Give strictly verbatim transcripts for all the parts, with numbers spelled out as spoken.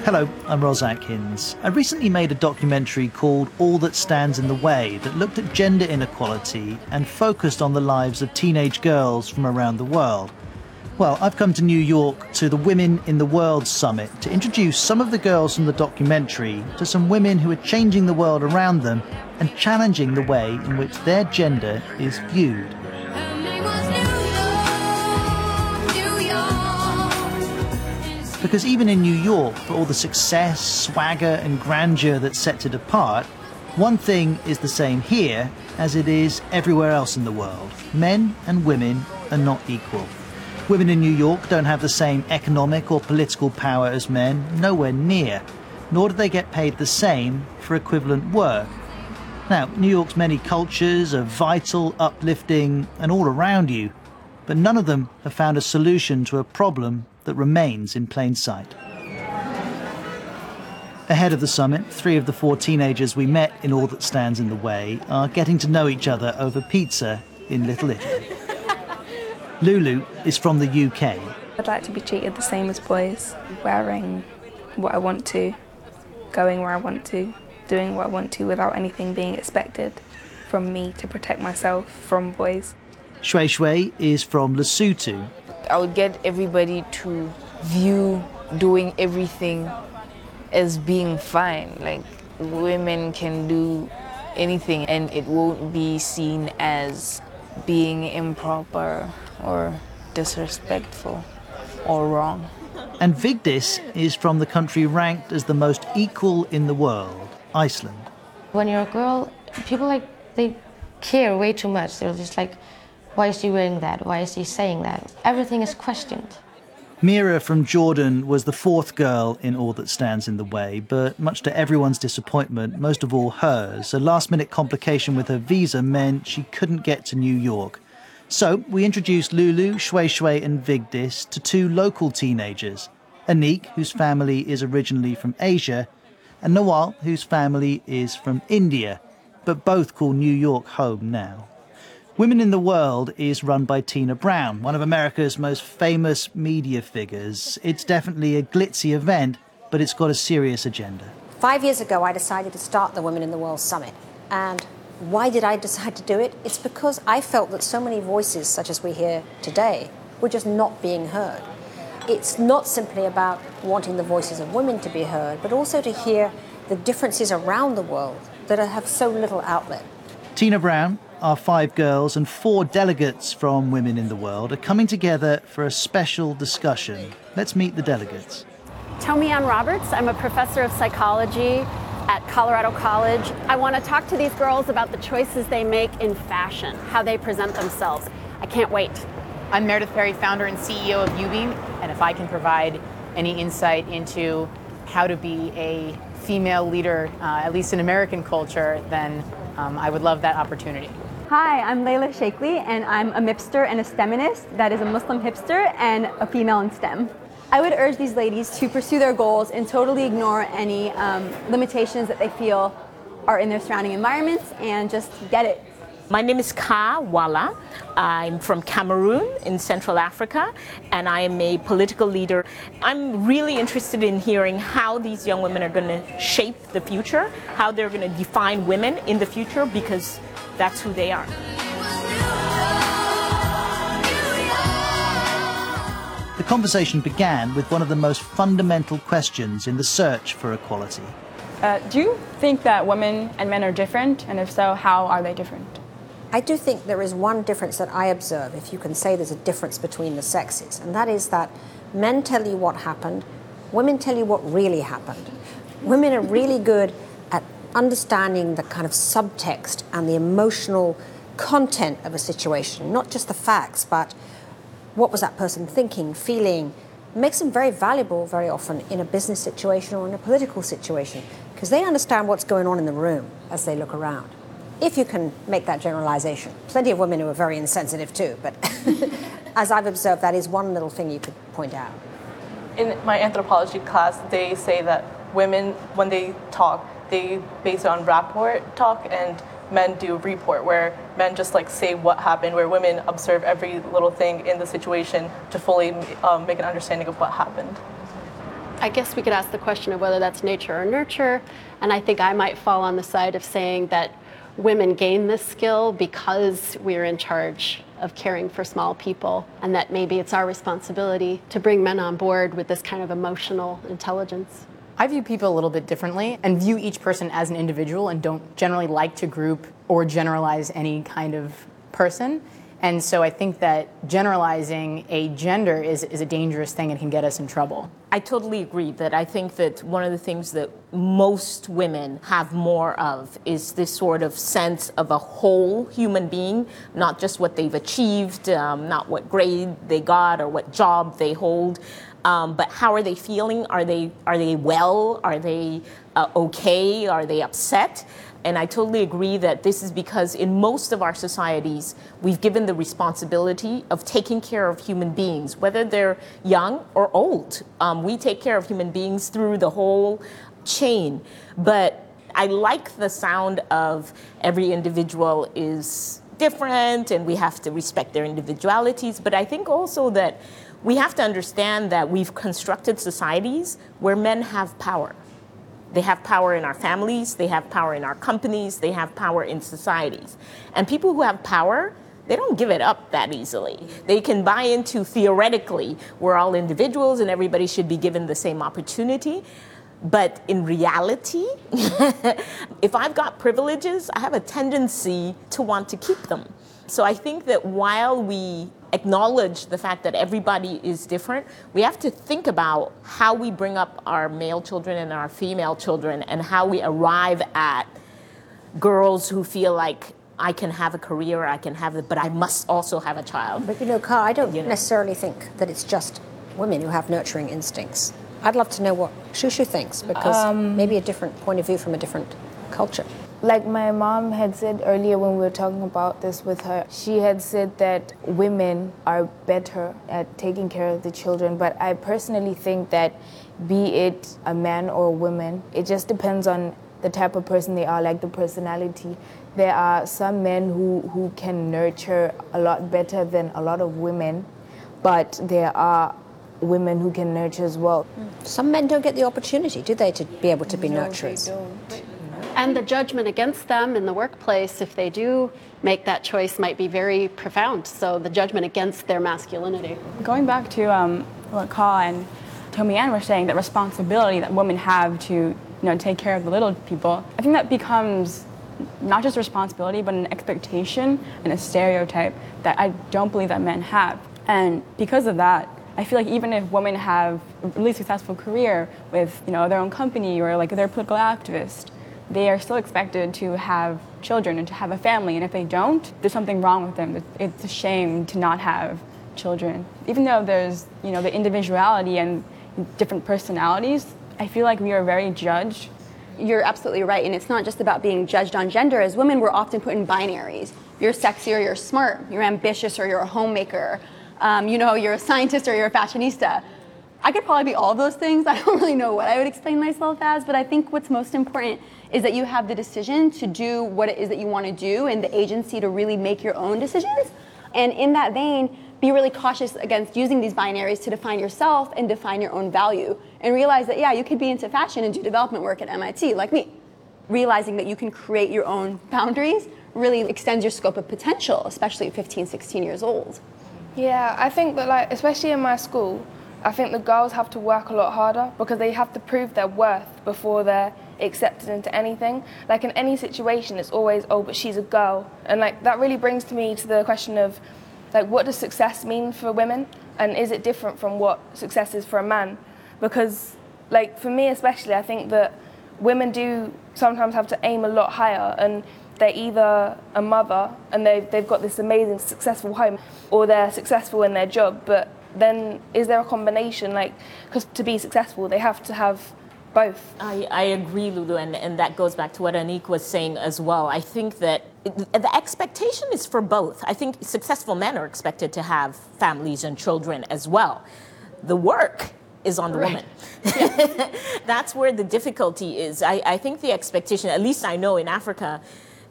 Hello, I'm Ros Atkins. I recently made a documentary called All That Stands in the Way that looked at gender inequality and focused on the lives of teenage girls from around the world. Well, I've come to New York to the Women in the World Summit to introduce some of the girls from the documentary to some women who are changing the world around them and challenging the way in which their gender is viewed. Because even in New York, for all the success, swagger and grandeur that sets it apart, one thing is the same here as it is everywhere else in the world. Men and women are not equal. Women in New York don't have the same economic or political power as men, nowhere near, nor do they get paid the same for equivalent work. Now, New York's many cultures are vital, uplifting and all around you, but none of them have found a solution to a problem that remains in plain sight. Ahead of the summit, three of the four teenagers we met in All That Stands in the Way are getting to know each other over pizza in Little Italy. Lulu is from the U K. I'd like to be treated the same as boys, wearing what I want to, going where I want to, doing what I want to without anything being expected from me to protect myself from boys. Shui Shui is from Lesotho. I would get everybody to view doing everything as being fine. Like, women can do anything and it won't be seen as being improper or disrespectful or wrong. And Vigdis is from the country ranked as the most equal in the world, Iceland. When you're a girl, people like, they care way too much. They're just like, why is she wearing that? Why is she saying that? Everything is questioned. Mira from Jordan was the fourth girl in All That Stands in the Way, but much to everyone's disappointment, most of all hers, a last-minute complication with her visa meant she couldn't get to New York. So we introduced Lulu, Shui Shui and Vigdis to two local teenagers, Anik, whose family is originally from Asia, and Nawal, whose family is from India, but both call New York home now. Women in the World is run by Tina Brown, one of America's most famous media figures. It's definitely a glitzy event, but it's got a serious agenda. Five years ago, I decided to start the Women in the World Summit. And why did I decide to do it? It's because I felt that so many voices, such as we hear today, were just not being heard. It's not simply about wanting the voices of women to be heard, but also to hear the differences around the world that have so little outlet. Tina Brown, our five girls and four delegates from Women in the World are coming together for a special discussion. Let's meet the delegates. Tomi-Ann Roberts. I'm a professor of psychology at Colorado College. I want to talk to these girls about the choices they make in fashion, how they present themselves. I can't wait. I'm Meredith Perry, founder and C E O of UBeam, and if I can provide any insight into how to be a female leader, uh, at least in American culture, then um, I would love that opportunity. Hi, I'm Layla Shakely, and I'm a MIPster and a STEMinist, that is a Muslim hipster and a female in STEM. I would urge these ladies to pursue their goals and totally ignore any um, limitations that they feel are in their surrounding environments and just get it. My name is Ka Wala. I'm from Cameroon in Central Africa, and I am a political leader. I'm really interested in hearing how these young women are going to shape the future, how they're going to define women in the future, because that's who they are. The conversation began with one of the most fundamental questions in the search for equality. Uh, do you think that women and men are different? And if so, how are they different? I do think there is one difference that I observe, if you can say there's a difference between the sexes, and that is that men tell you what happened, women tell you what really happened. Women are really good at understanding the kind of subtext and the emotional content of a situation, not just the facts, but what was that person thinking, feeling. It makes them very valuable very often in a business situation or in a political situation, because they understand what's going on in the room as they look around. If you can make that generalization. Plenty of women who are very insensitive too, but as I've observed, that is one little thing you could point out. In my anthropology class, they say that women, when they talk, they base it on rapport talk, and men do report, where men just like say what happened, where women observe every little thing in the situation to fully um, make an understanding of what happened. I guess we could ask the question of whether that's nature or nurture, and I think I might fall on the side of saying that women gain this skill because we're in charge of caring for small people, and that maybe it's our responsibility to bring men on board with this kind of emotional intelligence. I view people a little bit differently and view each person as an individual and don't generally like to group or generalize any kind of person. And so I think that generalizing a gender is, is a dangerous thing and can get us in trouble. I totally agree that I think that one of the things that most women have more of is this sort of sense of a whole human being, not just what they've achieved, um, not what grade they got or what job they hold, um, but how are they feeling? Are they, are they well? Are they uh, okay? Are they upset? And I totally agree that this is because in most of our societies, we've given the responsibility of taking care of human beings, whether they're young or old. Um, we take care of human beings through the whole chain. But I like the sound of every individual is different and we have to respect their individualities. But I think also that we have to understand that we've constructed societies where men have power. They have power in our families, they have power in our companies, they have power in societies. And people who have power, they don't give it up that easily. They can buy into, theoretically, we're all individuals and everybody should be given the same opportunity. But in reality, if I've got privileges, I have a tendency to want to keep them. So I think that while we acknowledge the fact that everybody is different, we have to think about how we bring up our male children and our female children and how we arrive at girls who feel like I can have a career, I can have it, but I must also have a child. But you know, Carl, I don't you know. necessarily think that it's just women who have nurturing instincts. I'd love to know what Shushu thinks, because um, maybe a different point of view from a different culture. Like my mom had said earlier when we were talking about this with her, she had said that women are better at taking care of the children, but I personally think that be it a man or a woman, it just depends on the type of person they are, like the personality. There are some men who, who can nurture a lot better than a lot of women, but there are women who can nurture as well. Some men don't get the opportunity, do they, to be able to be no, nurturers? They don't. And the judgment against them in the workplace, if they do make that choice, might be very profound. So the judgment against their masculinity. Going back to um, what Ka and Tomi Ann were saying, that responsibility that women have to, you know, take care of the little people, I think that becomes not just a responsibility, but an expectation and a stereotype that I don't believe that men have. And because of that, I feel like even if women have a really successful career with, you know, their own company or like they're a political activist, they are still expected to have children and to have a family. And if they don't, there's something wrong with them. It's a shame to not have children. Even though there's, you know, the individuality and different personalities, I feel like we are very judged. You're absolutely right, and it's not just about being judged on gender. As women, we're often put in binaries. You're sexy or you're smart. You're ambitious or you're a homemaker. Um, you know, you're a scientist or you're a fashionista. I could probably be all of those things. I don't really know what I would explain myself as, but I think what's most important is that you have the decision to do what it is that you want to do and the agency to really make your own decisions. And in that vein, be really cautious against using these binaries to define yourself and define your own value. And realize that, yeah, you could be into fashion and do development work at M I T, like me. Realizing that you can create your own boundaries really extends your scope of potential, especially at fifteen, sixteen years old. Yeah, I think that, like, especially in my school, I think the girls have to work a lot harder because they have to prove their worth before they're accepted into anything. Like in any situation, it's always, oh, but she's a girl. And like that really brings to me to the question of, like, what does success mean for women? And is it different from what success is for a man? Because, like, for me especially, I think that women do sometimes have to aim a lot higher, and they're either a mother and they've, they've got this amazing successful home, or they're successful in their job, but then is there a combination? Like, because to be successful, they have to have both. I, I agree, Lulu, and, and that goes back to what Anique was saying as well. I think that it, the expectation is for both. I think successful men are expected to have families and children as well. The work is on the right. woman. Yeah. That's where the difficulty is. I, I think the expectation, at least I know in Africa,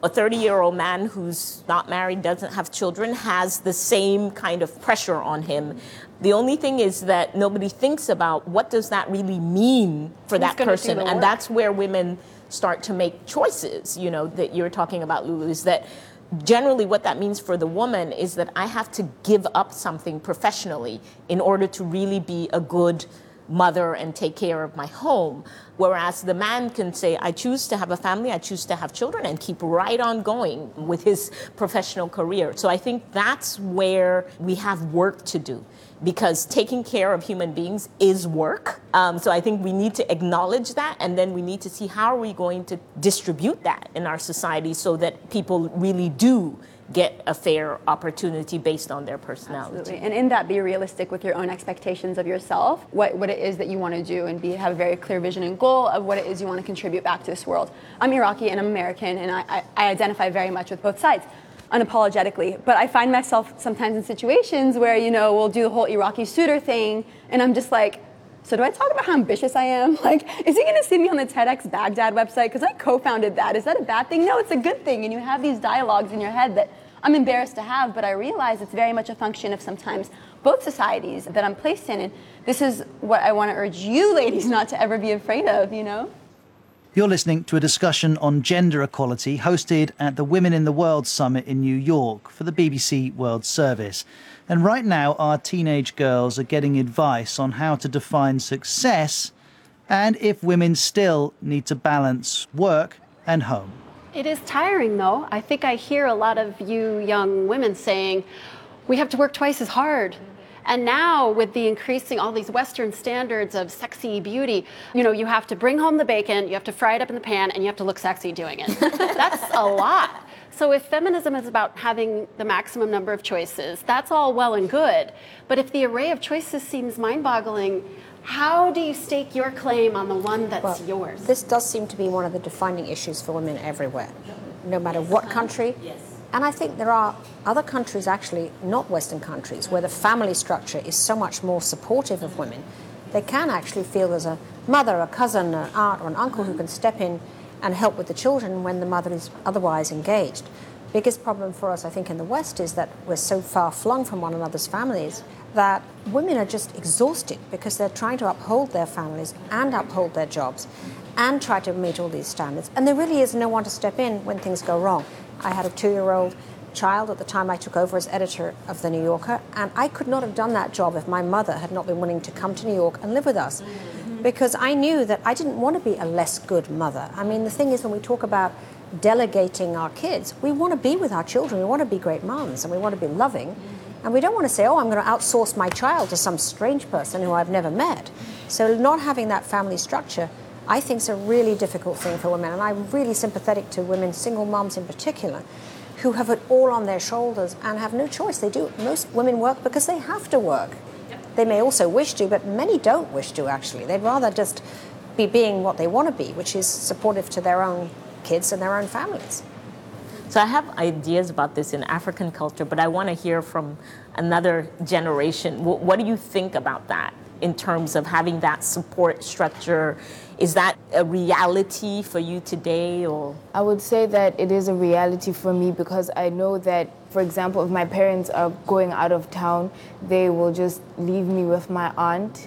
a thirty-year-old man who's not married, doesn't have children, has the same kind of pressure on him. The only thing is that nobody thinks about what does that really mean for Who's that gonna person. do the And work? that's where women start to make choices, you know, that you're talking about, Lulu, is that generally what that means for the woman is that I have to give up something professionally in order to really be a good mother and take care of my home. Whereas the man can say, I choose to have a family, I choose to have children, and keep right on going with his professional career. So I think that's where we have work to do, because taking care of human beings is work. Um, so I think we need to acknowledge that, and then we need to see how are we going to distribute that in our society so that people really do get a fair opportunity based on their personality. Absolutely. And in that, be realistic with your own expectations of yourself, what, what it is that you want to do, and be have a very clear vision and goal of what it is you want to contribute back to this world. I'm Iraqi and I'm American, and I, I, I identify very much with both sides, unapologetically. But I find myself sometimes in situations where, you know, we'll do the whole Iraqi suitor thing, and I'm just like, so do I talk about how ambitious I am? Like, is he going to see me on the TEDx Baghdad website? Because I co-founded that. Is that a bad thing? No, it's a good thing. And you have these dialogues in your head that I'm embarrassed to have, but I realize it's very much a function of sometimes both societies that I'm placed in. And this is what I want to urge you ladies not to ever be afraid of, you know? You're listening to a discussion on gender equality hosted at the Women in the World Summit in New York for the B B C World Service. And right now, our teenage girls are getting advice on how to define success and if women still need to balance work and home. It is tiring, though. I think I hear a lot of you young women saying, we have to work twice as hard. And now with the increasing all these Western standards of sexy beauty, you know, you have to bring home the bacon, you have to fry it up in the pan, and you have to look sexy doing it. That's a lot. So if feminism is about having the maximum number of choices, that's all well and good. But if the array of choices seems mind-boggling, how do you stake your claim on the one that's Well, yours? This does seem to be one of the defining issues for women everywhere, no matter what country. Yes. And I think there are other countries, actually, not Western countries, where the family structure is so much more supportive of women. They can actually feel there's a mother, a cousin, an aunt, or an uncle who can step in and help with the children when the mother is otherwise engaged. Biggest problem for us, I think, in the West is that we're so far flung from one another's families that women are just exhausted because they're trying to uphold their families and uphold their jobs and try to meet all these standards. And there really is no one to step in when things go wrong. I had a two-year-old child at the time I took over as editor of The New Yorker, and I could not have done that job if my mother had not been willing to come to New York and live with us, because I knew that I didn't want to be a less good mother. I mean, the thing is, when we talk about delegating our kids, we want to be with our children, we want to be great moms, and we want to be loving, and we don't want to say, oh, I'm going to outsource my child to some strange person who I've never met. So not having that family structure, I think, is a really difficult thing for women, and I'm really sympathetic to women, single moms in particular, who have it all on their shoulders and have no choice. They do. Most women work because they have to work. They may also wish to, but many don't wish to, actually. They'd rather just be being what they want to be, which is supportive to their own kids and their own families. So I have ideas about this in African culture, but I want to hear from another generation. What, what do you think about that in terms of having that support structure? Is that a reality for you today, or? I would say that it is a reality for me because I know that, for example, if my parents are going out of town, they will just leave me with my aunt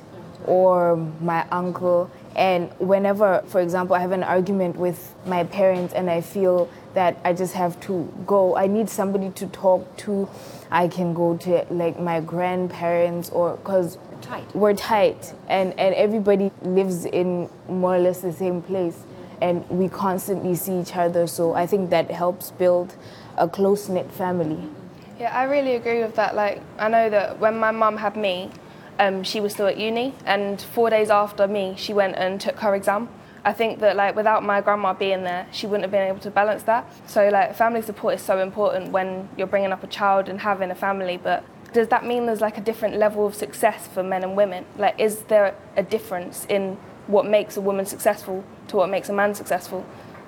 or my uncle. And whenever, for example, I have an argument with my parents and I feel that I just have to go, I need somebody to talk to. I can go to like my grandparents, or because tight. we're tight and, and everybody lives in more or less the same place and we constantly see each other. So I think that helps build a close-knit family. Yeah, I really agree with that. Like, I know that when my mum had me, um, she was still at uni, and four days after me, she went and took her exam. I think that, like, without my grandma being there, she wouldn't have been able to balance that. So, like, family support is so important when you're bringing up a child and having a family. But does that mean there's, like, a different level of success for men and women? Like, is there a difference in what makes a woman successful to what makes a man successful?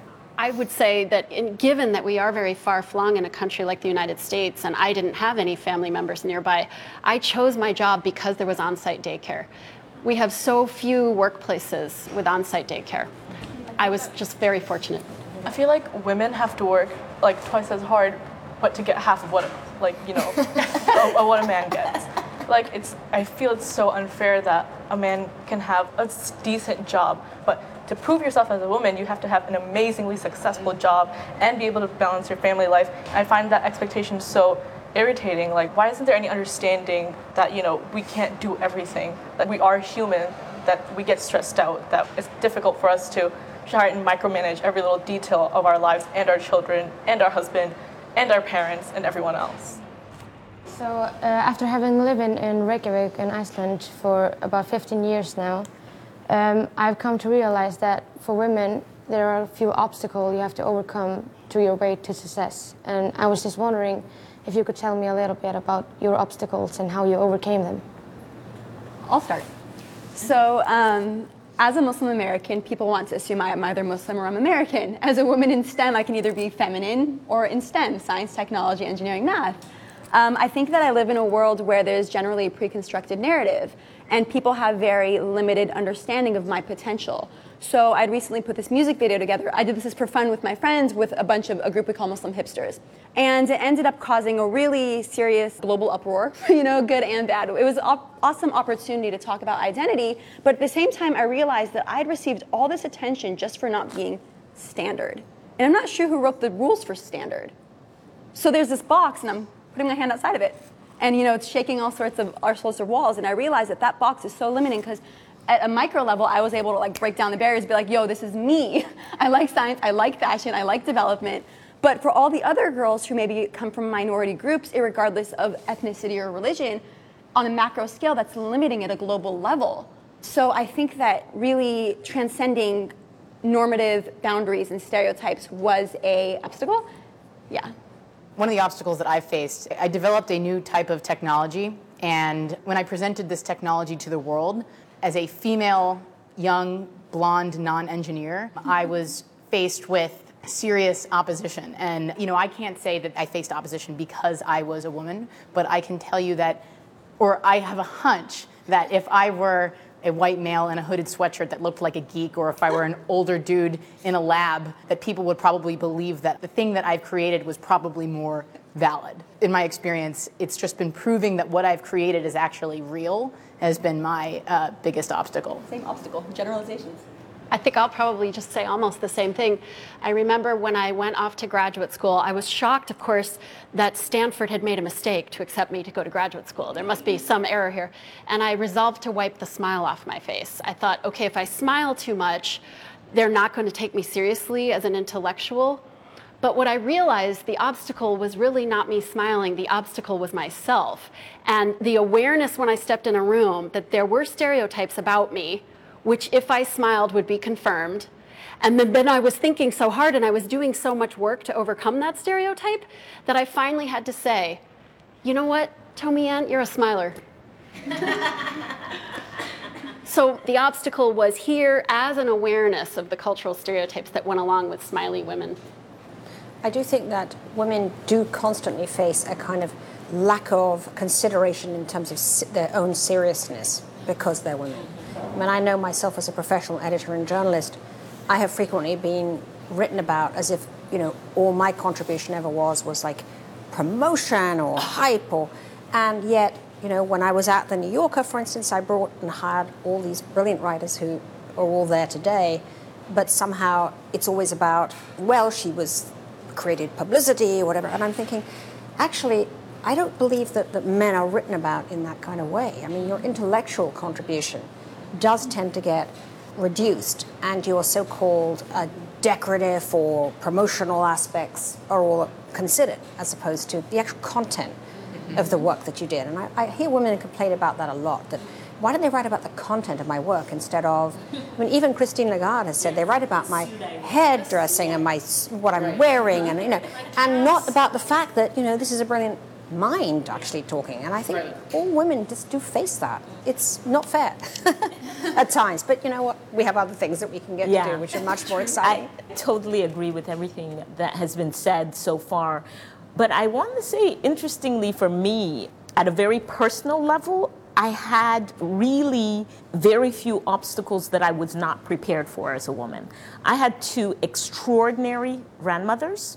I would say that in, given that we are very far-flung in a country like the United States, and I didn't have any family members nearby, I chose my job because there was on-site daycare. We have so few workplaces with on-site daycare. I was just very fortunate. I feel like women have to work like twice as hard, but to get half of what, like, you know, of, of what a man gets. Like, it's, I feel it's so unfair that a man can have a decent job, but to prove yourself as a woman, you have to have an amazingly successful job and be able to balance your family life. I find that expectation so irritating. Like, why isn't there any understanding that, you know, we can't do everything, that we are human, that we get stressed out, that it's difficult for us to try and micromanage every little detail of our lives and our children and our husband and our parents and everyone else. So uh, after having lived in, in Reykjavik in Iceland for about fifteen years now, um, I've come to realize that for women there are a few obstacles you have to overcome to your way to success. And I was just wondering if you could tell me a little bit about your obstacles and how you overcame them. I'll start. So um, as a Muslim American, people want to assume I'm either Muslim or I'm American. As a woman in STEM, I can either be feminine or in STEM, science, technology, engineering, math. Um, I think that I live in a world where there's generally a pre-constructed narrative, and people have very limited understanding of my potential. So I'd recently put this music video together. I did this for fun with my friends, with a bunch of a group we call Muslim hipsters. And it ended up causing a really serious global uproar, you know, good and bad. It was an op- awesome opportunity to talk about identity, but at the same time I realized that I'd received all this attention just for not being standard. And I'm not sure who wrote the rules for standard. So there's this box, and I'm putting my hand outside of it. And, you know, it's shaking all sorts of all sorts of walls, and I realized that that box is so limiting because at a micro level, I was able to like break down the barriers, be like, yo, this is me. I like science, I like fashion, I like development. But for all the other girls who maybe come from minority groups, irregardless of ethnicity or religion, on a macro scale, that's limiting at a global level. So I think that really transcending normative boundaries and stereotypes was a obstacle. Yeah. One of the obstacles that I faced, I developed a new type of technology, and when I presented this technology to the world, as a female, young, blonde, non-engineer, I was faced with serious opposition. And, you know, I can't say that I faced opposition because I was a woman, but I can tell you that, or I have a hunch that if I were a white male in a hooded sweatshirt that looked like a geek, or if I were an older dude in a lab, that people would probably believe that the thing that I've created was probably more valid. In my experience, it's just been proving that what I've created is actually real has been my uh, biggest obstacle. Same obstacle, generalizations. I think I'll probably just say almost the same thing. I remember when I went off to graduate school, I was shocked, of course, that Stanford had made a mistake to accept me to go to graduate school. There must be some error here. And I resolved to wipe the smile off my face. I thought, okay, if I smile too much, they're not going to take me seriously as an intellectual. But what I realized, the obstacle was really not me smiling, the obstacle was myself. And the awareness when I stepped in a room that there were stereotypes about me, which if I smiled would be confirmed. And then, then I was thinking so hard and I was doing so much work to overcome that stereotype that I finally had to say, you know what, Tomi-Ann, you're a smiler. So the obstacle was here as an awareness of the cultural stereotypes that went along with smiley women. I do think that women do constantly face a kind of lack of consideration in terms of their own seriousness because they're women. When I know myself as a professional editor and journalist, I have frequently been written about as if, you know, all my contribution ever was was like promotion or hype, or, and yet, you know, when I was at the New Yorker, for instance, I brought and hired all these brilliant writers who are all there today, but somehow it's always about, well, she was created publicity or whatever, and I'm thinking, actually, I don't believe that, that men are written about in that kind of way. I mean, your intellectual contribution does tend to get reduced, and your so-called uh, decorative or promotional aspects are all considered, as opposed to the actual content mm-hmm. of the work that you did. And I, I hear women complain about that a lot, that why don't they write about the content of my work instead of, I mean, even Christine Lagarde has said they write about my hairdressing and my what I'm wearing, and, you know, and not about the fact that, you know, this is a brilliant mind actually talking. And I think right. all women just do face that. It's not fair at times, but you know what, we have other things that we can get yeah. to do which are much more exciting. I totally agree with everything that has been said so far, but I want to say, interestingly for me, at a very personal level, I had really very few obstacles that I was not prepared for as a woman. I had two extraordinary grandmothers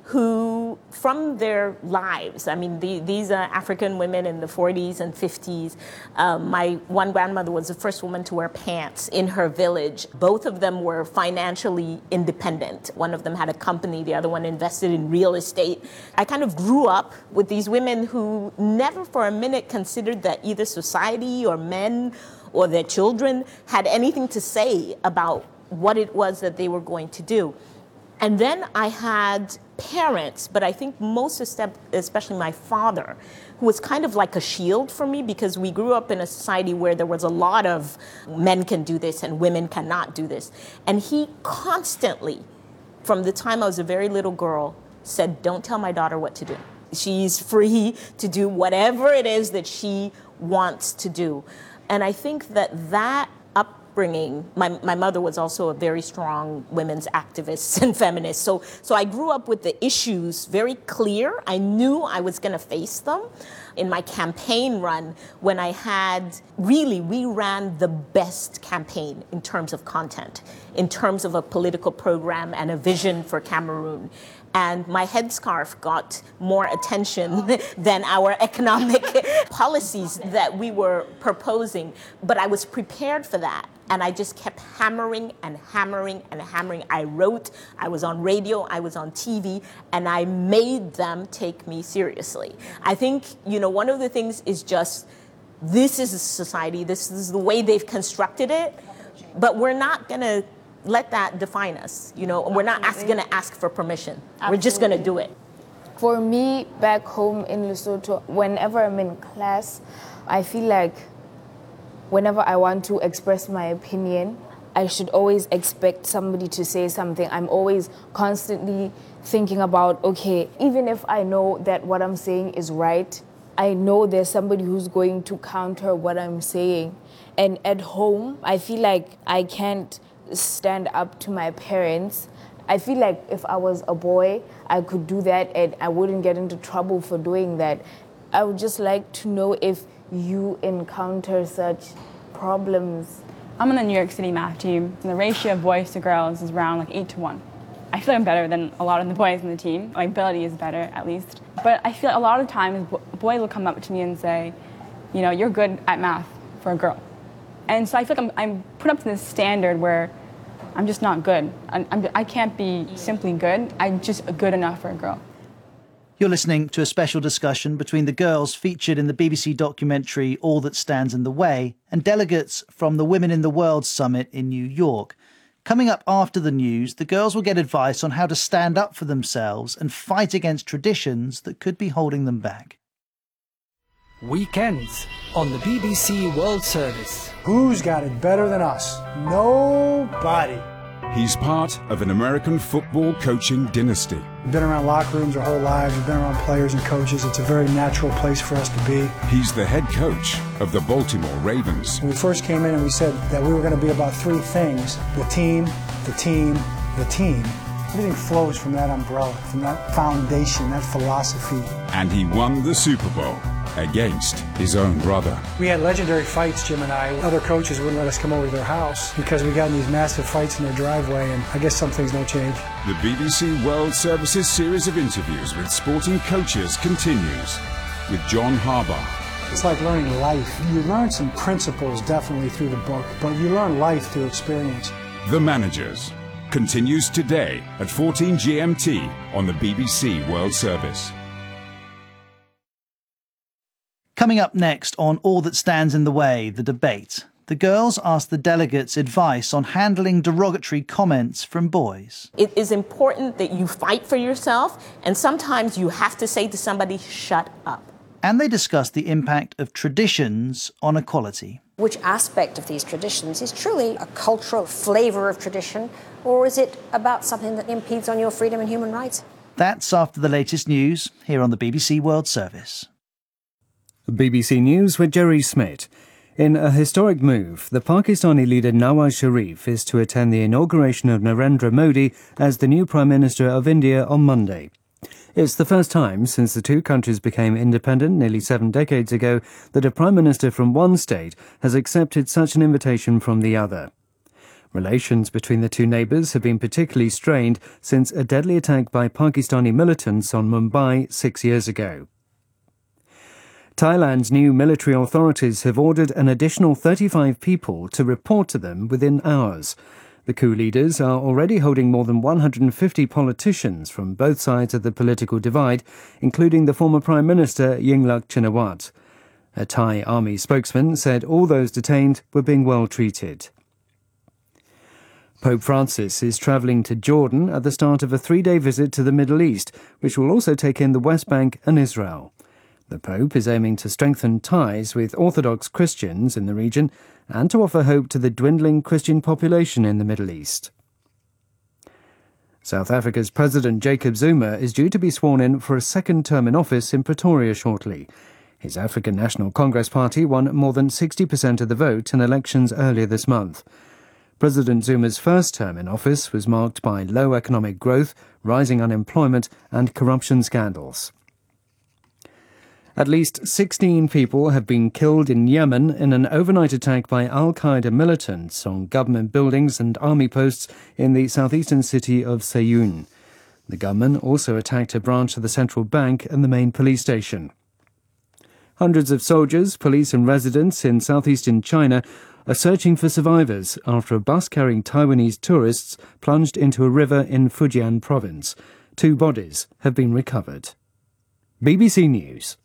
who, from their lives, I mean, the, these are African women in the forties and fifties. Um, my one grandmother was the first woman to wear pants in her village. Both of them were financially independent. One of them had a company, the other one invested in real estate. I kind of grew up with these women who never for a minute considered that either society or men or their children had anything to say about what it was that they were going to do. And then I had parents, but I think most, especially my father, who was kind of like a shield for me because we grew up in a society where there was a lot of men can do this and women cannot do this. And he constantly, from the time I was a very little girl, said, don't tell my daughter what to do. She's free to do whatever it is that she wants to do. And I think that that upbringing, my, my mother was also a very strong women's activist and feminist. So, so I grew up with the issues very clear. I knew I was going to face them. In my campaign run, when I had, really, we ran the best campaign in terms of content, in terms of a political program and a vision for Cameroon. And my headscarf got more attention than our economic policies that we were proposing. But I was prepared for that. And I just kept hammering and hammering and hammering. I wrote, I was on radio, I was on T V, and I made them take me seriously. I think, you know, one of the things is just, this is a society, this is the way they've constructed it, but we're not gonna let that define us. You know, we're not ask, gonna ask for permission. Absolutely. We're just gonna do it. For me, back home in Lesotho, whenever I'm in class, I feel like whenever I want to express my opinion, I should always expect somebody to say something. I'm always constantly thinking about, okay, even if I know that what I'm saying is right, I know there's somebody who's going to counter what I'm saying. And at home, I feel like I can't stand up to my parents. I feel like if I was a boy, I could do that and I wouldn't get into trouble for doing that. I would just like to know if you encounter such problems. I'm on the New York City math team, and the ratio of boys to girls is around like eight to one. I feel like I'm better than a lot of the boys in the team. My ability is better, at least. But I feel a lot of times boys will come up to me and say, you know, you're good at math for a girl. And so I feel like I'm, I'm put up to this standard where I'm just not good. I'm, I'm, I can't be simply good. I'm just good enough for a girl. You're listening to a special discussion between the girls featured in the B B C documentary All That Stands in the Way and delegates from the Women in the World Summit in New York. Coming up after the news, the girls will get advice on how to stand up for themselves and fight against traditions that could be holding them back. Weekends on the B B C World Service. Who's got it better than us? Nobody. He's part of an American football coaching dynasty. We've been around locker rooms our whole lives. We've been around players and coaches. It's a very natural place for us to be. He's the head coach of the Baltimore Ravens. When we first came in and we said that we were going to be about three things: the team, the team, the team. Everything flows from that umbrella, from that foundation, that philosophy. And he won the Super Bowl against his own brother. We had legendary fights, Jim and I. Other coaches wouldn't let us come over to their house because we got in these massive fights in their driveway, and I guess some things don't change. The B B C World Service's series of interviews with sporting coaches continues with John Harbaugh. It's like learning life. You learn some principles definitely through the book, but you learn life through experience. The Managers continues today at fourteen G M T on the B B C World Service. Coming up next on All That Stands in the Way, the debate, the girls ask the delegates advice on handling derogatory comments from boys. It is important that you fight for yourself, and sometimes you have to say to somebody, shut up. And they discuss the impact of traditions on equality. Which aspect of these traditions is truly a cultural flavour of tradition, or is it about something that impedes on your freedom and human rights? That's after the latest news here on the B B C World Service. B B C News with Jerry Smith. In a historic move, the Pakistani leader Nawaz Sharif is to attend the inauguration of Narendra Modi as the new Prime Minister of India on Monday. It's the first time since the two countries became independent nearly seven decades ago that a Prime Minister from one state has accepted such an invitation from the other. Relations between the two neighbours have been particularly strained since a deadly attack by Pakistani militants on Mumbai six years ago. Thailand's new military authorities have ordered an additional thirty-five people to report to them within hours. The coup leaders are already holding more than one hundred fifty politicians from both sides of the political divide, including the former Prime Minister Yingluck Shinawatra. A Thai army spokesman said all those detained were being well treated. Pope Francis is travelling to Jordan at the start of a three-day visit to the Middle East, which will also take in the West Bank and Israel. The Pope is aiming to strengthen ties with Orthodox Christians in the region and to offer hope to the dwindling Christian population in the Middle East. South Africa's President Jacob Zuma is due to be sworn in for a second term in office in Pretoria shortly. His African National Congress party won more than sixty percent of the vote in elections earlier this month. President Zuma's first term in office was marked by low economic growth, rising unemployment and corruption scandals. At least sixteen people have been killed in Yemen in an overnight attack by al-Qaeda militants on government buildings and army posts in the southeastern city of Sayun. The gunmen also attacked a branch of the central bank and the main police station. Hundreds of soldiers, police and residents in southeastern China are searching for survivors after a bus carrying Taiwanese tourists plunged into a river in Fujian province. Two bodies have been recovered. B B C News.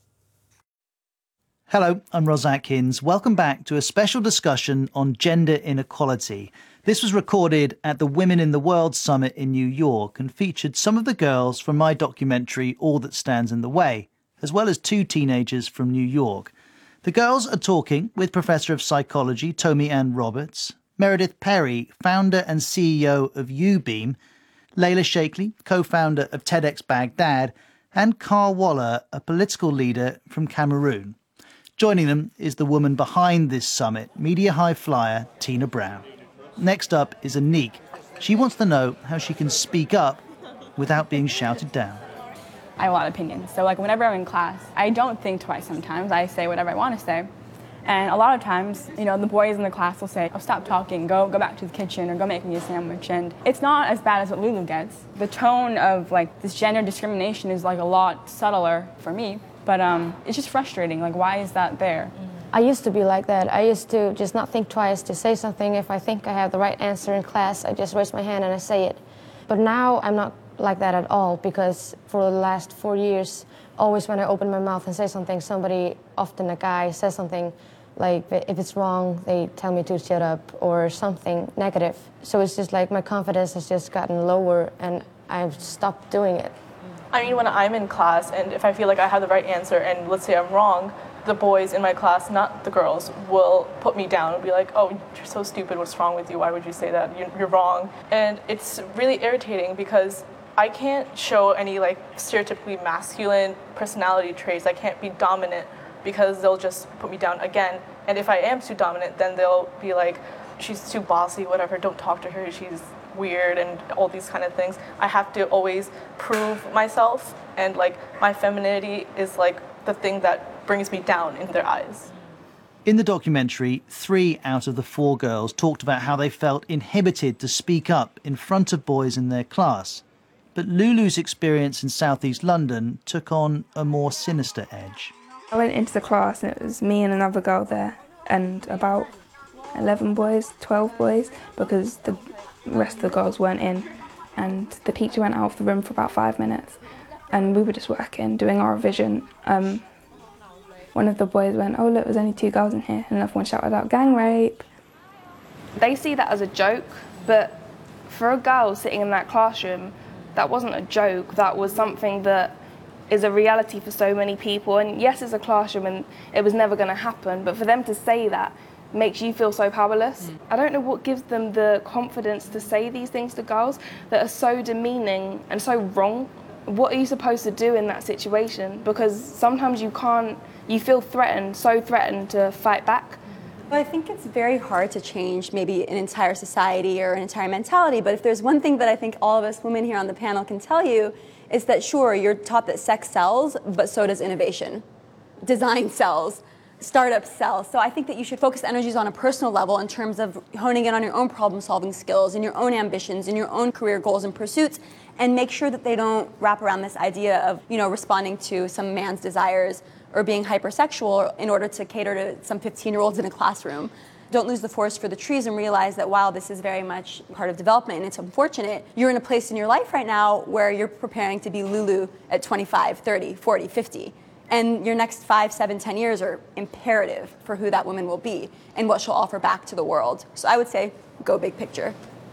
Hello, I'm Ros Atkins. Welcome back to a special discussion on gender inequality. This was recorded at the Women in the World Summit in New York and featured some of the girls from my documentary All That Stands in the Way, as well as two teenagers from New York. The girls are talking with Professor of Psychology Tomi Ann Roberts, Meredith Perry, founder and C E O of UBeam, Layla Shakely, co-founder of TEDx Baghdad, and Carl Waller, a political leader from Cameroon. Joining them is the woman behind this summit, media high flyer Tina Brown. Next up is Anique. She wants to know how she can speak up without being shouted down. I have a lot of opinions. So like whenever I'm in class, I don't think twice sometimes. I say whatever I want to say. And a lot of times, you know, the boys in the class will say, oh, stop talking, go go back to the kitchen or go make me a sandwich. And it's not as bad as what Lulu gets. The tone of like this gender discrimination is like a lot subtler for me. But um, it's just frustrating. Like, why is that there? I used to be like that. I used to just not think twice to say something. If I think I have the right answer in class, I just raise my hand and I say it. But now I'm not like that at all, because for the last four years, always when I open my mouth and say something, somebody, often a guy, says something like, if it's wrong, they tell me to shut up or something negative. So it's just like my confidence has just gotten lower and I've stopped doing it. I mean, when I'm in class and if I feel like I have the right answer and let's say I'm wrong, the boys in my class, not the girls, will put me down and be like, oh, you're so stupid, what's wrong with you? Why would you say that? You're, you're wrong. And it's really irritating because I can't show any like stereotypically masculine personality traits. I can't be dominant because they'll just put me down again. And if I am too dominant, then they'll be like, she's too bossy, whatever, don't talk to her, she's weird and all these kind of things. I have to always prove myself, and like my femininity is like the thing that brings me down in their eyes. In the documentary, three out of the four girls talked about how they felt inhibited to speak up in front of boys in their class. But Lulu's experience in southeast London took on a more sinister edge. I went into the class and it was me and another girl there and about eleven boys, twelve boys, because the rest of the girls weren't in, and the teacher went out of the room for about five minutes and we were just working, doing our revision. Um, one of the boys went, oh look, there's only two girls in here, and another one shouted out, gang rape. They see that as a joke, but for a girl sitting in that classroom, that wasn't a joke, that was something that is a reality for so many people. And yes, it's a classroom and it was never going to happen, but for them to say that makes you feel so powerless. Mm. I don't know what gives them the confidence to say these things to girls that are so demeaning and so wrong. What are you supposed to do in that situation? Because sometimes you can't, you feel threatened, so threatened to fight back. Well, I think it's very hard to change maybe an entire society or an entire mentality, but if there's one thing that I think all of us women here on the panel can tell you, is that sure, you're taught that sex sells, but so does innovation. Design sells, startups sell. So I think that you should focus energies on a personal level in terms of honing in on your own problem-solving skills and your own ambitions and your own career goals and pursuits, and make sure that they don't wrap around this idea of, you know, responding to some man's desires or being hypersexual in order to cater to some fifteen-year-olds in a classroom. Don't lose the forest for the trees and realize that while this is very much part of development and it's unfortunate, you're in a place in your life right now where you're preparing to be Lulu at twenty-five, thirty, forty, fifty. And your next five, seven, ten years are imperative for who that woman will be and what she'll offer back to the world. So I would say, go big picture.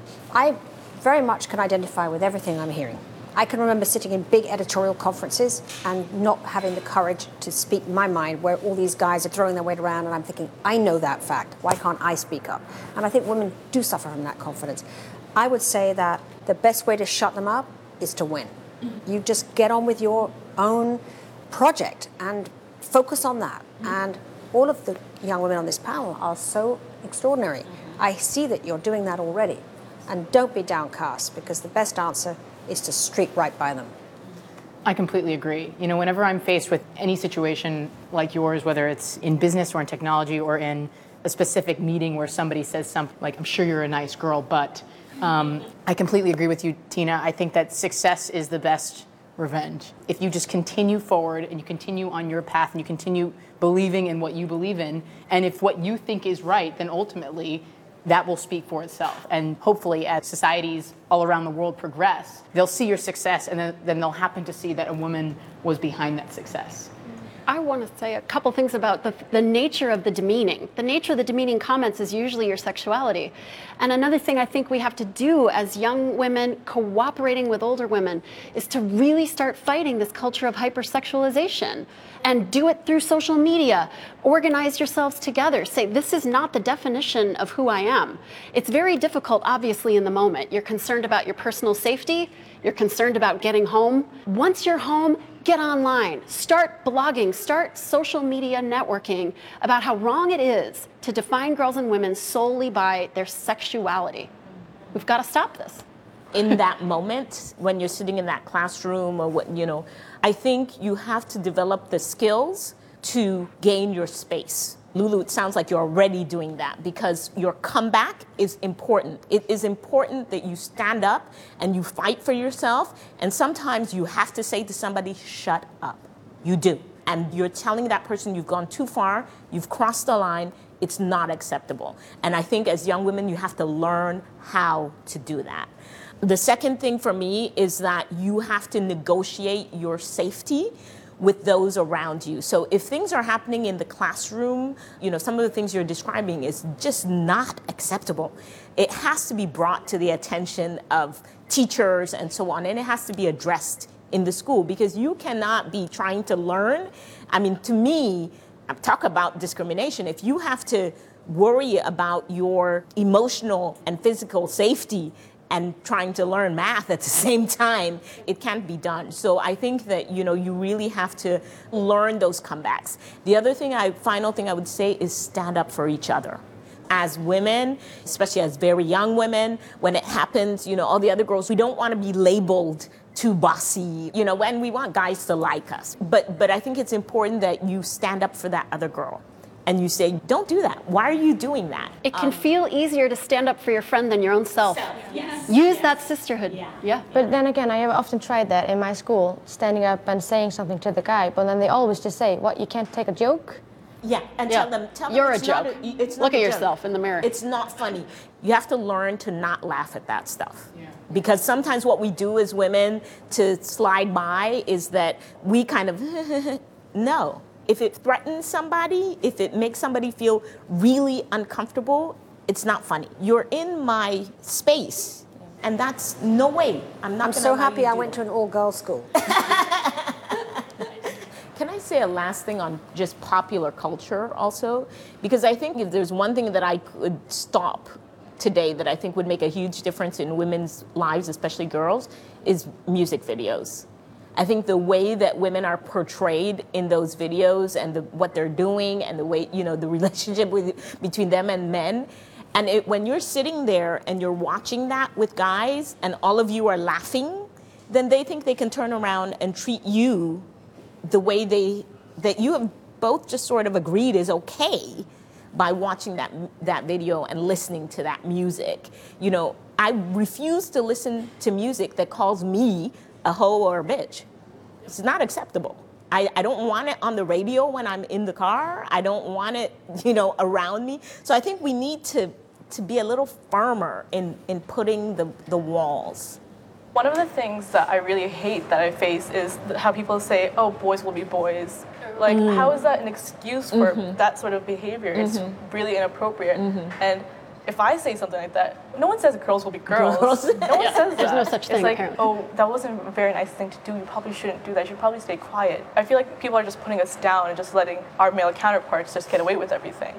I very much can identify with everything I'm hearing. I can remember sitting in big editorial conferences and not having the courage to speak my mind, where all these guys are throwing their weight around, and I'm thinking, I know that fact. Why can't I speak up? And I think women do suffer from that confidence. I would say that the best way to shut them up is to win. You just get on with your own project and focus on that. And all of the young women on this panel are so extraordinary. I see that you're doing that already. And don't be downcast, because the best answer is to streak right by them. I completely agree. You know, whenever I'm faced with any situation like yours, whether it's in business or in technology or in a specific meeting where somebody says something like, I'm sure you're a nice girl, but um, I completely agree with you, Tina. I think that success is the best revenge. If you just continue forward and you continue on your path and you continue believing in what you believe in, and if what you think is right, then ultimately that will speak for itself. And hopefully as societies all around the world progress, they'll see your success, and then, then they'll happen to see that a woman was behind that success. I want to say a couple things about the, the nature of the demeaning. The nature of the demeaning comments is usually your sexuality. And another thing I think we have to do as young women cooperating with older women is to really start fighting this culture of hypersexualization, and do it through social media. Organize yourselves together. Say, this is not the definition of who I am. It's very difficult, obviously, in the moment. You're concerned about your personal safety. You're concerned about getting home. Once you're home, get online. Start blogging. Start social media networking about how wrong it is to define girls and women solely by their sexuality. We've got to stop this. In that moment, when you're sitting in that classroom or what, you know, I think you have to develop the skills to gain your space. Lulu, it sounds like you're already doing that, because your comeback is important. It is important that you stand up and you fight for yourself. And sometimes you have to say to somebody, shut up. You do. And you're telling that person you've gone too far, you've crossed the line, it's not acceptable. And I think as young women, you have to learn how to do that. The second thing for me is that you have to negotiate your safety with those around you. So if things are happening in the classroom, you know, some of the things you're describing is just not acceptable. It has to be brought to the attention of teachers and so on, and it has to be addressed in the school, because you cannot be trying to learn. I mean, to me, talk about discrimination. If you have to worry about your emotional and physical safety and trying to learn math at the same time, it can't be done. So I think that, you know, you really have to learn those comebacks. The other thing, I, final thing I would say is stand up for each other. As women, especially as very young women, when it happens, you know, all the other girls, we don't want to be labeled too bossy, you know, and we want guys to like us. But, but I think it's important that you stand up for that other girl. And you say, don't do that. Why are you doing that? It can um, feel easier to stand up for your friend than your own self. self yes. Use yes. that sisterhood. Yeah. yeah. But then again, I have often tried that in my school, standing up and saying something to the guy, but then they always just say, what, you can't take a joke? Yeah, and yeah. tell them, tell them You're it's a joke. Not a, it's not Look at a yourself joke. in the mirror. It's not funny. You have to learn to not laugh at that stuff. Yeah. Because sometimes what we do as women to slide by is that we kind of, no. If it threatens somebody, if it makes somebody feel really uncomfortable, it's not funny. You're in my space, and that's no way. I'm not. I'm so happy I went to an all-girls school. Can I say a last thing on just popular culture also? Because I think if there's one thing that I could stop today that I think would make a huge difference in women's lives, especially girls, is music videos. I think the way that women are portrayed in those videos and the, what they're doing and the way, you know, the relationship with, between them and men. And it, when you're sitting there and you're watching that with guys and all of you are laughing, then they think they can turn around and treat you the way they, that you have both just sort of agreed is okay by watching that that video and listening to that music. You know, I refuse to listen to music that calls me a hoe or a bitch. It's not acceptable. I, I don't want it on the radio when I'm in the car. I don't want it, you know, around me. So I think we need to, to be a little firmer in, in putting the, the walls. One of the things that I really hate that I face is how people say, oh, boys will be boys. Like, mm. how is that an excuse for mm-hmm. that sort of behavior? Mm-hmm. It's really inappropriate. Mm-hmm. And if I say something like that, no one says girls will be girls. girls. No one yeah. says that. There's no such thing, It's like, apparently. oh, that wasn't a very nice thing to do. You probably shouldn't do that. You should probably stay quiet. I feel like people are just putting us down and just letting our male counterparts just get away with everything.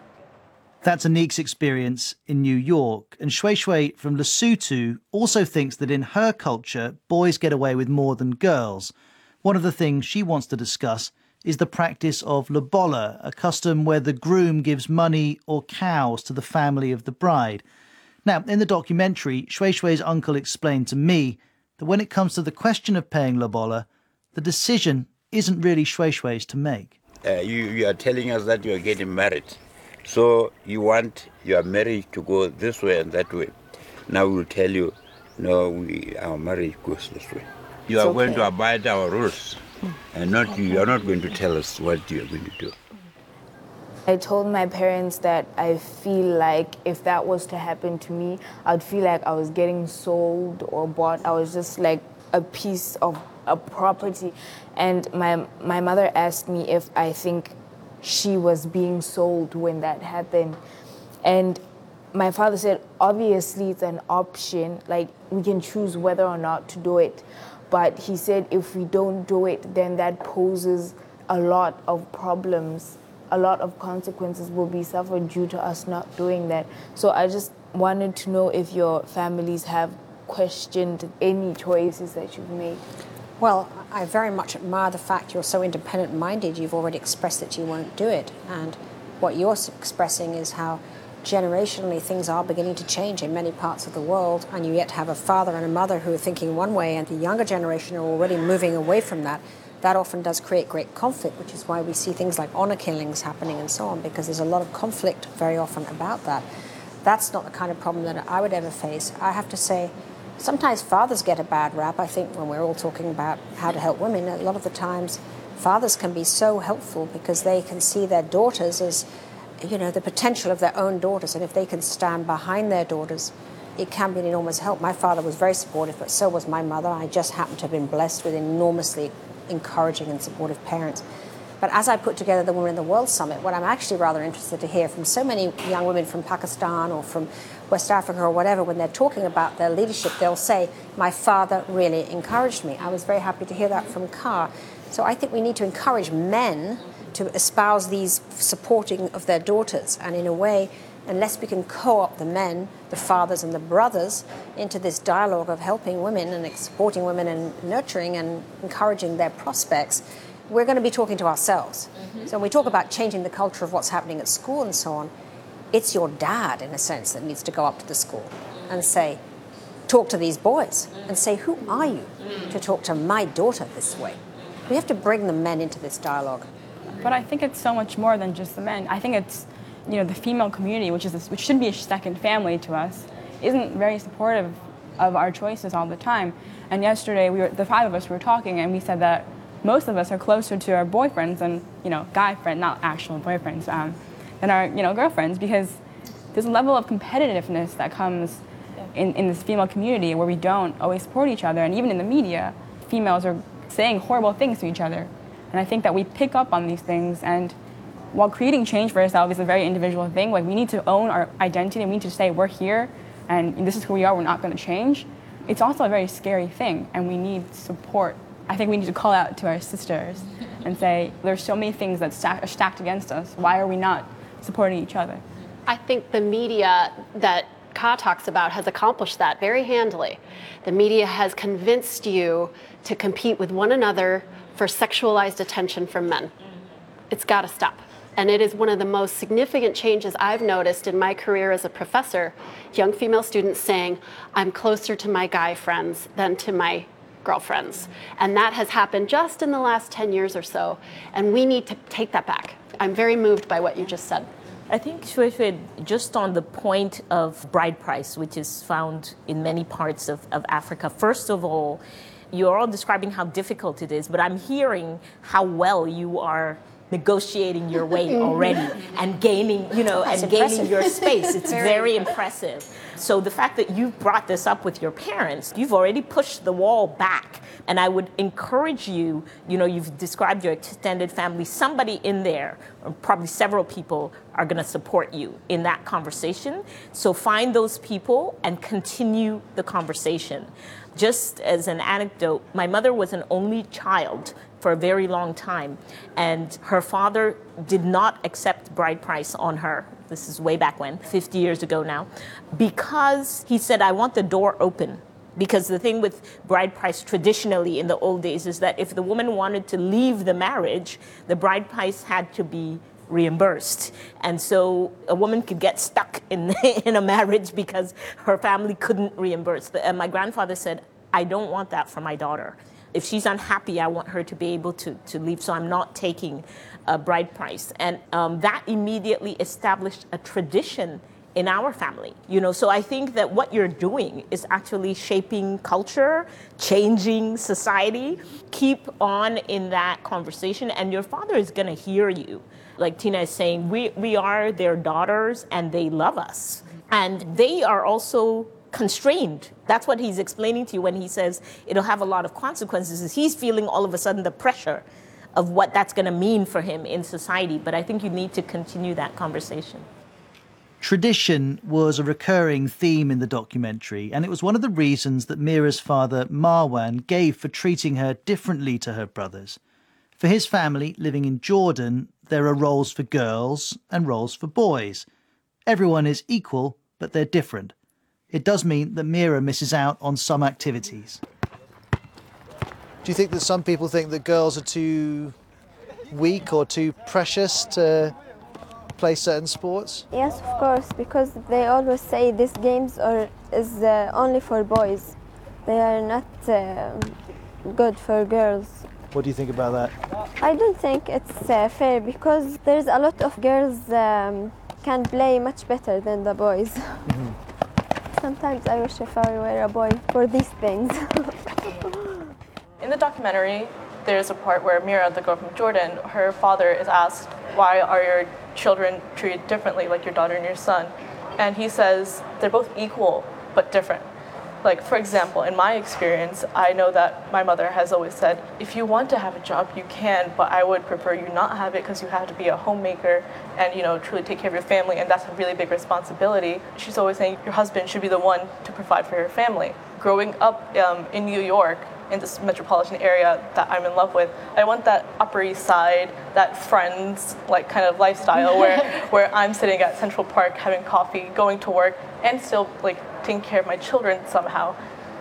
That's Anik's experience in New York. And Shui Shui from Lesotho also thinks that in her culture, boys get away with more than girls. One of the things she wants to discuss is the practice of lobola, a custom where the groom gives money or cows to the family of the bride. Now, in the documentary, Shui Shui's uncle explained to me that when it comes to the question of paying lobola, the decision isn't really Shui Shui's to make. Uh, you, you are telling us that you are getting married. So you want your marriage to go this way and that way. Now we'll tell you, no, we, our marriage goes this way. You are okay. going to abide our rules, and not you are not going to tell us what you are going to do. I told my parents that I feel like if that was to happen to me, I'd feel like I was getting sold or bought. I was just like a piece of a property. And my my mother asked me if I think she was being sold when that happened. And my father said, obviously it's an option, like we can choose whether or not to do it. But he said if we don't do it, then that poses a lot of problems. A lot of consequences will be suffered due to us not doing that. So I just wanted to know if your families have questioned any choices that you've made. Well, I very much admire the fact you're so independent-minded. You've already expressed that you won't do it. And what you're expressing is how generationally things are beginning to change in many parts of the world, and you yet have a father and a mother who are thinking one way, and the younger generation are already moving away from that. That often does create great conflict, which is why we see things like honor killings happening and so on, because there's a lot of conflict very often about that. That's not the kind of problem that I would ever face. I have to say, sometimes fathers get a bad rap. I think when we're all talking about how to help women, a lot of the times fathers can be so helpful because they can see their daughters as, you know, the potential of their own daughters. And if they can stand behind their daughters, it can be an enormous help. My father was very supportive, but so was my mother. I just happened to have been blessed with enormously encouraging and supportive parents. But as I put together the Women in the World Summit, what I'm actually rather interested to hear from so many young women from Pakistan or from West Africa or whatever, when they're talking about their leadership, they'll say, my father really encouraged me. I was very happy to hear that from Ka. So I think we need to encourage men to espouse these supporting of their daughters. And in a way, unless we can co-opt the men, the fathers and the brothers into this dialogue of helping women and supporting women and nurturing and encouraging their prospects, we're going to be talking to ourselves. Mm-hmm. So when we talk about changing the culture of what's happening at school and so on, it's your dad, in a sense, that needs to go up to the school and say, talk to these boys and say, who are you to talk to my daughter this way? We have to bring the men into this dialogue. But I think it's so much more than just the men. I think it's, you know, the female community, which is which should be a second family to us, isn't very supportive of our choices all the time. And yesterday, we were, the five of us were talking, and we said that most of us are closer to our boyfriends and, you know, guy friends, not actual boyfriends, um, than our, you know, girlfriends, because there's a level of competitiveness that comes in, in this female community where we don't always support each other. And even in the media, females are saying horrible things to each other. And I think that we pick up on these things, and while creating change for ourselves is a very individual thing, like we need to own our identity and we need to say we're here and this is who we are, we're not going to change. It's also a very scary thing, and we need support. I think we need to call out to our sisters and say, there's so many things that stack, are stacked against us. Why are we not supporting each other? I think the media that Ka talks about has accomplished that very handily. The media has convinced you to compete with one another for sexualized attention from men. It's got to stop. And it is one of the most significant changes I've noticed in my career as a professor, young female students saying, I'm closer to my guy friends than to my girlfriends. And that has happened just in the last ten years or so. And we need to take that back. I'm very moved by what you just said. I think, Shwefed, just on the point of bride price, which is found in many parts of, of Africa, first of all, you're all describing how difficult it is, but I'm hearing how well you are negotiating your way already and gaining, you know, That's and impressive. gaining your space. It's Very very impressive. So the fact that you've brought this up with your parents, you've already pushed the wall back. And I would encourage you, you know, you've described your extended family, somebody in there, or probably several people, are going to support you in that conversation. So find those people and continue the conversation. Just as an anecdote, my mother was an only child for a very long time, and her father did not accept bride price on her. This is way back when, fifty years ago now, because he said, I want the door open. Because the thing with bride price traditionally in the old days is that if the woman wanted to leave the marriage, the bride price had to be reimbursed. And so a woman could get stuck in, in a marriage because her family couldn't reimburse. And my grandfather said, I don't want that for my daughter. If she's unhappy, I want her to be able to, to leave, so I'm not taking a bride price. And um, that immediately established a tradition in our family, you know. So I think that what you're doing is actually shaping culture, changing society. Keep on in that conversation, and your father is going to hear you. Like Tina is saying, we, we are their daughters, and they love us. And they are also constrained. That's what he's explaining to you when he says it'll have a lot of consequences, is he's feeling all of a sudden the pressure of what that's going to mean for him in society. But I think you need to continue that conversation. Tradition was a recurring theme in the documentary, and it was one of the reasons that Mira's father, Marwan, gave for treating her differently to her brothers. For his family living in Jordan, there are roles for girls and roles for boys. Everyone is equal, but they're different. It does mean that Mira misses out on some activities. Do you think that some people think that girls are too weak or too precious to play certain sports? Yes, of course, because they always say these games are is uh, only for boys. They are not uh, good for girls. What do you think about that? I don't think it's uh, fair, because there's a lot of girls um, can play much better than the boys. Mm-hmm. Sometimes I wish if I were a boy for these things. In the documentary, there's a part where Mira, the girl from Jordan, her father is asked, why are your children treated differently, like your daughter and your son? And he says, they're both equal, but different. Like, for example, in my experience, I know that my mother has always said, if you want to have a job, you can, but I would prefer you not have it, because you have to be a homemaker and, you know, truly take care of your family, and that's a really big responsibility. She's always saying your husband should be the one to provide for your family. Growing up um, in New York, in this metropolitan area that I'm in love with, I want that Upper East Side, that Friends like kind of lifestyle where where I'm sitting at Central Park having coffee, going to work, and still like taking care of my children somehow.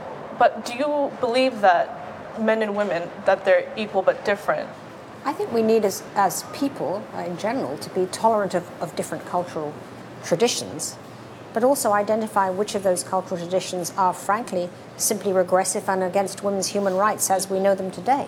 But do you believe that men and women, that they're equal but different? I think we need as, as people uh, in general to be tolerant of, of different cultural traditions, but also identify which of those cultural traditions are, frankly, simply regressive and against women's human rights as we know them today.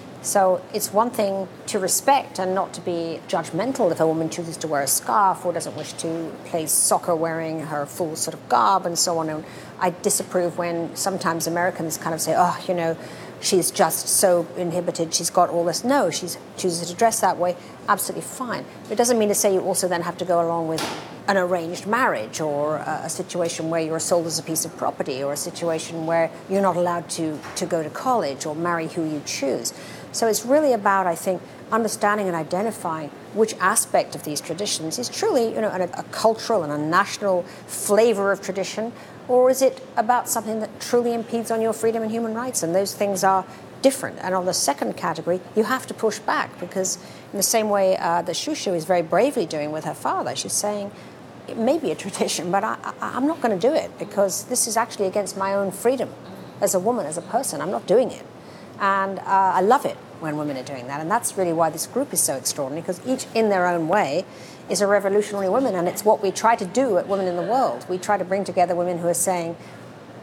So it's one thing to respect and not to be judgmental if a woman chooses to wear a scarf or doesn't wish to play soccer wearing her full sort of garb and so on. And I disapprove when sometimes Americans kind of say, oh, you know, she's just so inhibited, she's got all this. No, she chooses to dress that way, absolutely fine. But it doesn't mean to say you also then have to go along with an arranged marriage or a, a situation where you're sold as a piece of property, or a situation where you're not allowed to, to go to college or marry who you choose. So it's really about, I think, understanding and identifying which aspect of these traditions is truly, you know, a, a cultural and a national flavor of tradition, or is it about something that truly impedes on your freedom and human rights? And those things are different. And on the second category, you have to push back, because in the same way uh, that Shushu is very bravely doing with her father, she's saying, it may be a tradition, but I, I, I'm not going to do it, because this is actually against my own freedom as a woman, as a person. I'm not doing it. And uh, I love it when women are doing that. And that's really why this group is so extraordinary, because each in their own way is a revolutionary woman. And it's what we try to do at Women in the World. We try to bring together women who are saying,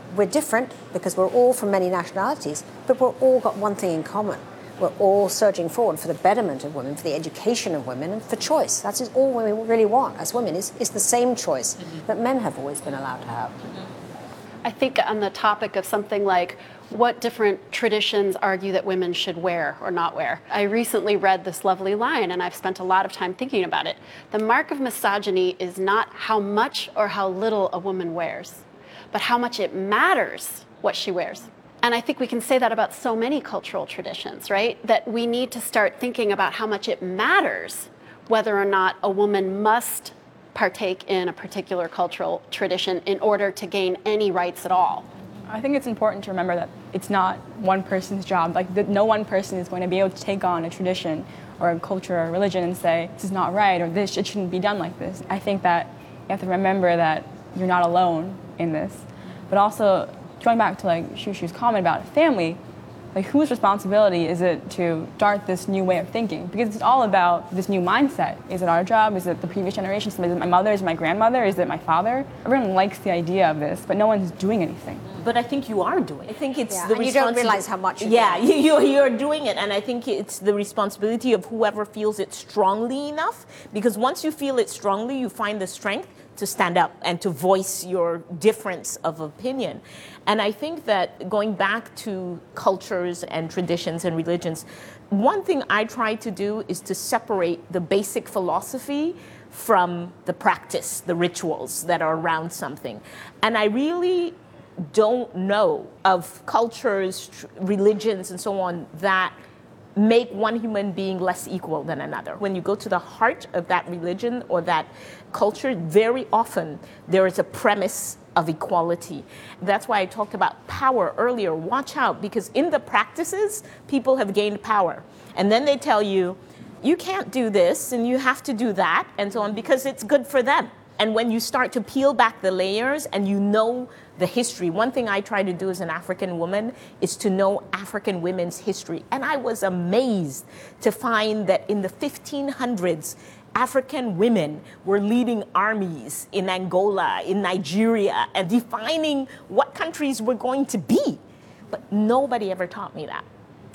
We're different because we're all from many nationalities, but we're all got one thing in common. We're all surging forward for the betterment of women, for the education of women, and for choice. That's all we really want as women, is, is the same choice mm-hmm. that men have always been allowed to have. Mm-hmm. I think on the topic of something like what different traditions argue that women should wear or not wear, I recently read this lovely line, and I've spent a lot of time thinking about it. The mark of misogyny is not how much or how little a woman wears, but how much it matters what she wears. And I think we can say that about so many cultural traditions, right? That we need to start thinking about how much it matters whether or not a woman must partake in a particular cultural tradition in order to gain any rights at all. I think it's important to remember that it's not one person's job. Like, that no one person is going to be able to take on a tradition or a culture or a religion and say, this is not right, or this, it shouldn't be done like this. I think that you have to remember that you're not alone in this. But also, going back to like Shushu's comment about family, like whose responsibility is it to start this new way of thinking? Because it's all about this new mindset. Is it our job? Is it the previous generation? Is it my mother? Is it my grandmother? Is it my father? Everyone likes the idea of this, but no one's doing anything. But I think you are doing it. I think it's yeah, the and you don't realize how much you're Yeah, doing. you, you're doing it, and I think it's the responsibility of whoever feels it strongly enough, because once you feel it strongly, you find the strength to stand up and to voice your difference of opinion. And I think that going back to cultures and traditions and religions, one thing I try to do is to separate the basic philosophy from the practice, the rituals that are around something. And I really don't know of cultures, tr- religions, and so on that make one human being less equal than another. When you go to the heart of that religion or that culture, very often there is a premise of equality. That's why I talked about power earlier. Watch out, because in the practices, people have gained power. And then they tell you, you can't do this and you have to do that and so on because it's good for them. And when you start to peel back the layers and you know the history, one thing I try to do as an African woman is to know African women's history. And I was amazed to find that in the fifteen hundreds, African women were leading armies in Angola, in Nigeria, and defining what countries were going to be. But nobody ever taught me that.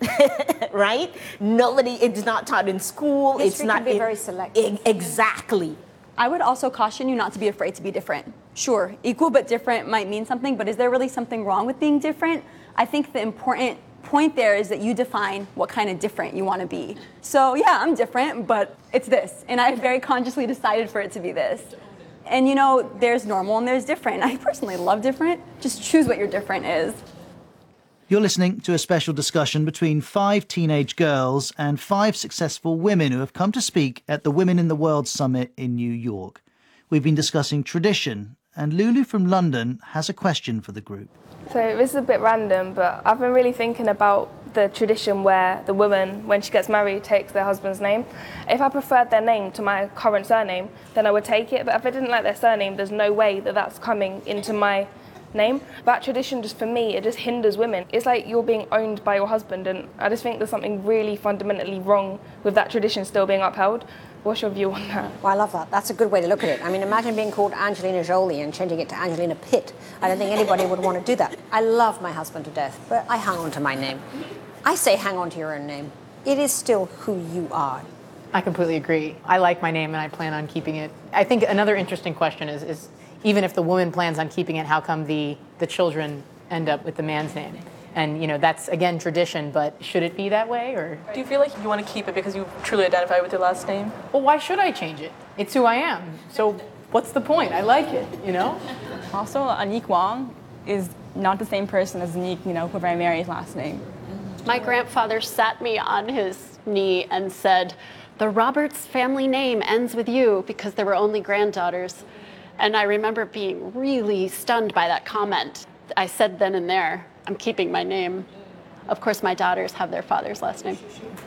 Right? Nobody, it's not taught in school. History it's not can be in, very selective. Exactly. I would also caution you not to be afraid to be different. Sure, equal but different might mean something, but is there really something wrong with being different? I think the important point there is that you define what kind of different you want to be. So yeah, I'm different, but it's this. And I very consciously decided for it to be this. And you know, there's normal and there's different. I personally love different. Just choose what your different is. You're listening to a special discussion between five teenage girls and five successful women who have come to speak at the Women in the World Summit in New York. We've been discussing tradition, and Lulu from London has a question for the group. So this is a bit random, but I've been really thinking about the tradition where the woman, when she gets married, takes their husband's name. If I preferred their name to my current surname, then I would take it. But if I didn't like their surname, there's no way that that's coming into my name. That tradition, just for me, it just hinders women. It's like you're being owned by your husband, and I just think there's something really fundamentally wrong with that tradition still being upheld. What's your view on that? Well, I love that. That's a good way to look at it. I mean, imagine being called Angelina Jolie and changing it to Angelina Pitt. I don't think anybody would want to do that. I love my husband to death, but I hung on to my name. I say hang on to your own name. It is still who you are. I completely agree. I like my name and I plan on keeping it. I think another interesting question is, is even if the woman plans on keeping it, how come the, the children end up with the man's name? And, you know, that's, again, tradition, but should it be that way? Or do you feel like you want to keep it because you truly identify with your last name? Well, why should I change it? It's who I am. So what's the point? I like it, you know? Also, Anique Wong is not the same person as Anique, you know, whoever I marry's last name. My grandfather sat me on his knee and said, the Roberts family name ends with you, because there were only granddaughters. And I remember being really stunned by that comment. I said then and there, I'm keeping my name. Of course, my daughters have their father's last name.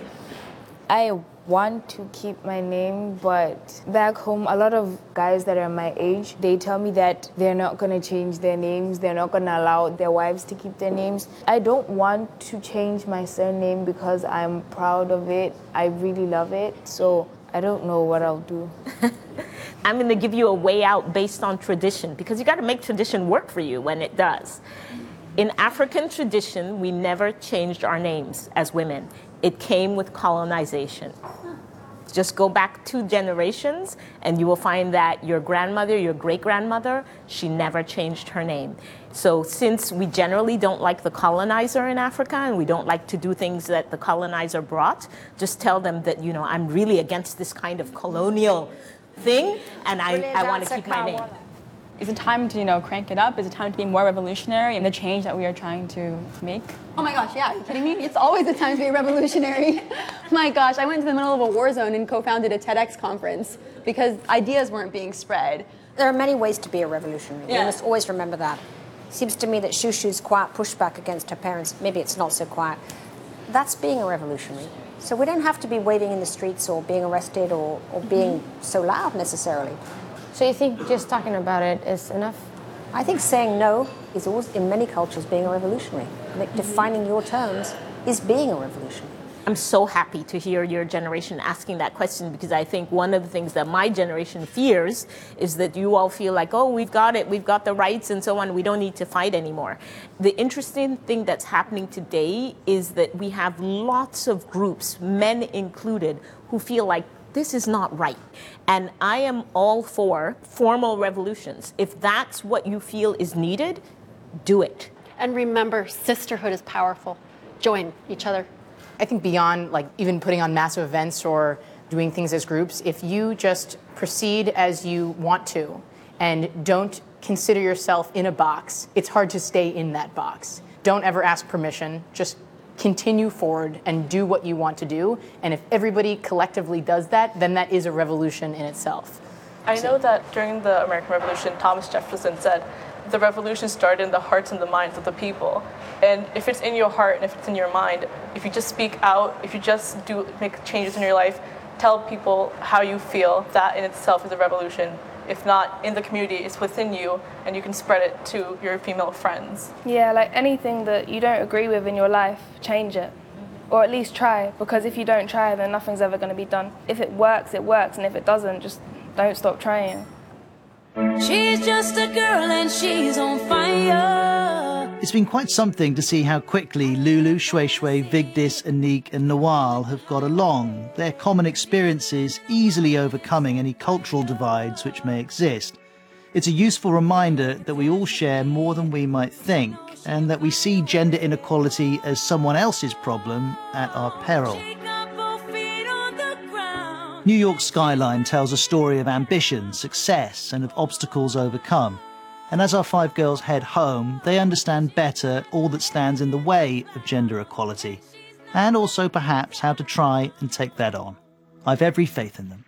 I want to keep my name, but back home, a lot of guys that are my age, they tell me that they're not going to change their names. They're not going to allow their wives to keep their names. I don't want to change my surname because I'm proud of it. I really love it. So I don't know what I'll do. I'm going to give you a way out based on tradition, because you got to make tradition work for you when it does. In African tradition, we never changed our names as women. It came with colonization. Just go back two generations and you will find that your grandmother, your great-grandmother, she never changed her name. So since we generally don't like the colonizer in Africa and we don't like to do things that the colonizer brought, just tell them that, you know, I'm really against this kind of colonial thing and I, I want to keep my name. Is it time to, you know, crank it up? Is it time to be more revolutionary in the change that we are trying to make? Oh my gosh, yeah, are you kidding me? It's always the time to be revolutionary. My gosh, I went to the middle of a war zone and co-founded a TEDx conference because ideas weren't being spread. There are many ways to be a revolutionary. Yeah. We must always remember that. Seems to me that Shushu's quiet pushback against her parents, maybe it's not so quiet, that's being a revolutionary. So we don't have to be waving in the streets or being arrested or, or being so loud necessarily. So you think just talking about it is enough? I think saying no is always, in many cultures, being a revolutionary. Like defining your terms is being a revolutionary. I'm so happy to hear your generation asking that question, because I think one of the things that my generation fears is that you all feel like, oh, we've got it, we've got the rights and so on, we don't need to fight anymore. The interesting thing that's happening today is that we have lots of groups, men included, who feel like this is not right. And I am all for formal revolutions. If that's what you feel is needed, do it. And remember, sisterhood is powerful. Join each other. I think beyond like even putting on massive events or doing things as groups, if you just proceed as you want to and don't consider yourself in a box, it's hard to stay in that box. Don't ever ask permission. Just continue forward and do what you want to do. And if everybody collectively does that, then that is a revolution in itself. I know that during the American Revolution, Thomas Jefferson said, the revolution started in the hearts and the minds of the people. And if it's in your heart and if it's in your mind, if you just speak out, if you just do make changes in your life, tell people how you feel, that in itself is a revolution. If not in the community, it's within you, and you can spread it to your female friends. Yeah, like anything that you don't agree with in your life, change it. Or at least try, because if you don't try, then nothing's ever going to be done. If it works, it works, and if it doesn't, just don't stop trying. She's just a girl and she's on fire. It's been quite something to see how quickly Lulu, Shui Shui, Vigdis, Anik and Nawal have got along, their common experiences easily overcoming any cultural divides which may exist. It's a useful reminder that we all share more than we might think, and that we see gender inequality as someone else's problem at our peril. New York's skyline tells a story of ambition, success, and of obstacles overcome. And as our five girls head home, they understand better all that stands in the way of gender equality, and also perhaps how to try and take that on. I've every faith in them.